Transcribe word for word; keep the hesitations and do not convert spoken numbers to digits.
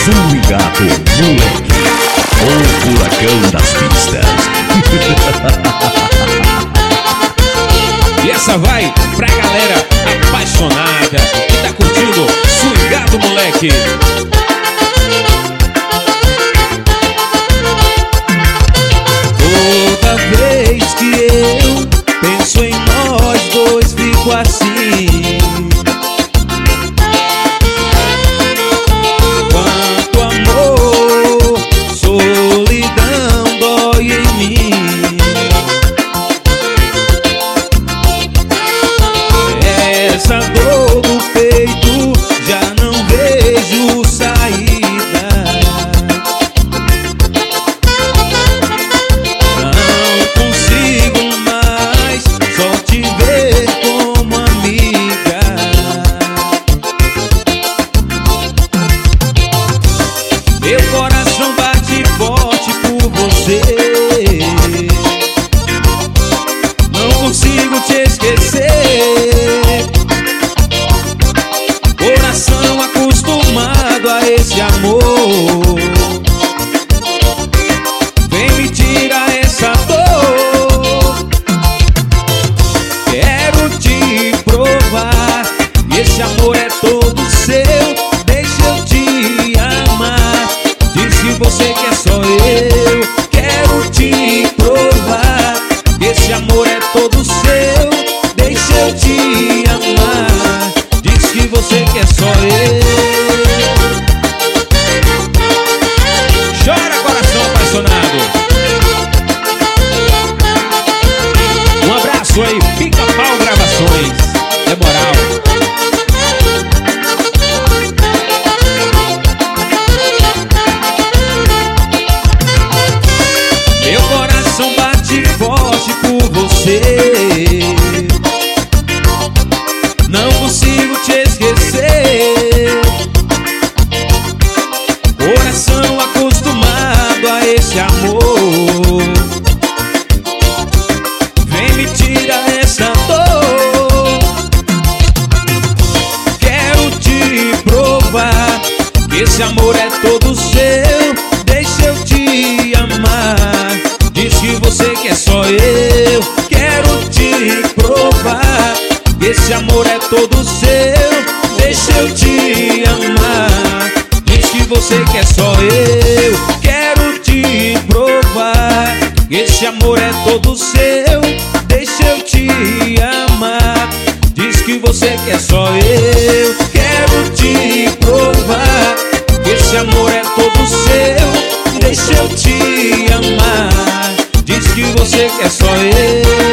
Swingado Moleque, o furacão das pistas. E essa vai pra galera apaixonada que tá curtindo Swingado Moleque. Toda vez que eu penso em nós dois, fico assim. Quanto amor, solidão dói em mim. Essa dor do peito já não vejo saída. Não consigo mais só te ver como amiga. Meu coração bate forte por você. Não consigo te esquecer. Coração acostumado a esse amor, vem me tirar essa dor. Quero te provar, e esse amor é todo seu. Deixa eu te amar, diz que você quer só eu. Quero te provar, e esse amor é todo seu. Deixa eu te amar, diz que você quer só eu. Chora, coração apaixonado. Um abraço aí, Pica-Pau Gravações. É moral. Meu coração bate forte por você. Não consigo te esquecer. Coração acostumado a esse amor, vem me tirar essa dor. Quero te provar que esse amor é todo seu. Deixa eu te amar, diz que você quer só eu. Quero te provar, esse amor é todo seu. Deixa eu te amar, diz que você quer só eu. Quero te provar, esse amor é todo seu. Deixa eu te amar, diz que você quer só eu. Quero te provar, esse amor é todo seu. Deixa eu te amar, diz que você quer só eu.